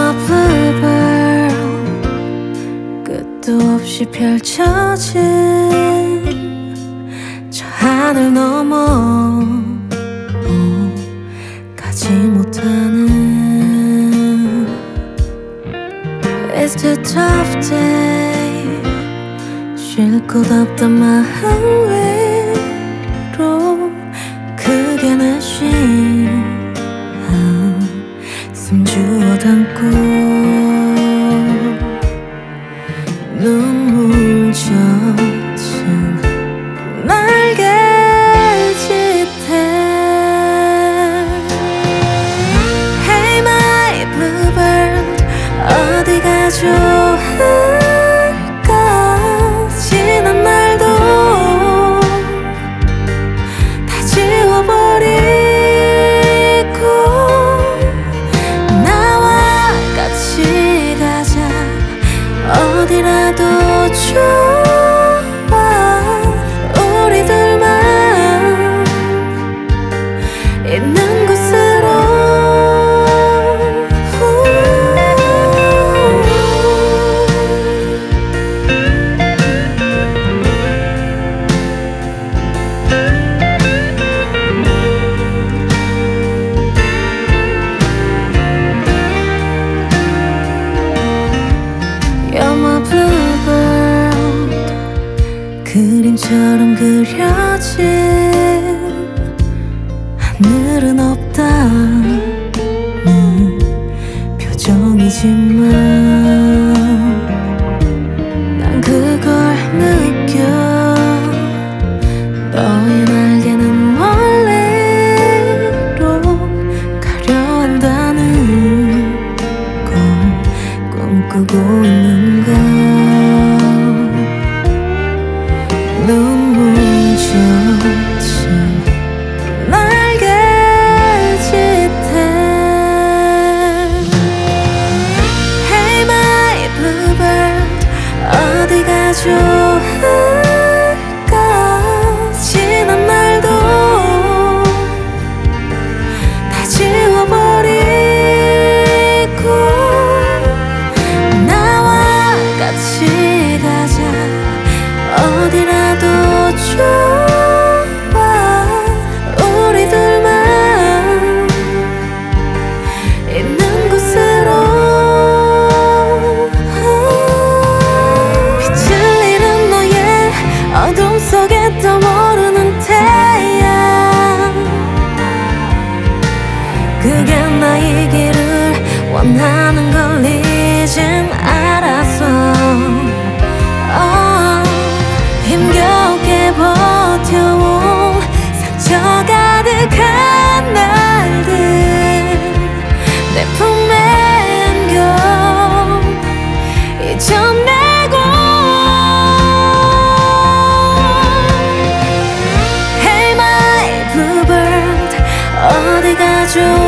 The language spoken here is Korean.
my bluebird 끝도 없이 펼쳐진 저 하늘 넘어 가지 못하는 It's a tough day 쉴 곳 없던 마음 위로 크게 내쉬 숨 주워 담고 눈물 젖은 날개짓해 Hey my bluebird 어디 가져올까 지난 날도 다 지워버리고 나와 같이 가자 어디라도 좋아 우리 둘만 있는 곳으로 You're my bluebird 그림처럼 그려진 하늘은 없다는 표정이지만 난 그걸 느껴 너의 날개는 멀리로 가려 한다는 걸 꿈꾸고 있는 걸 눈물 젖은 날개짓해 Hey my bluebird 어디 가져올까 지난 날도 다 지워버리고 나와 같이 가자 어디라도 좋아 우리 둘만 있는 곳으로 빛을 잃은 너의 어둠 속에 떠오르는 태양 그게 나이기를 원하는 걸 이젠 알았어 힘겹게 버텨온 상처 가득한 날들 내 품에 안겨 잊어내고 Hey my bluebird 어디 가져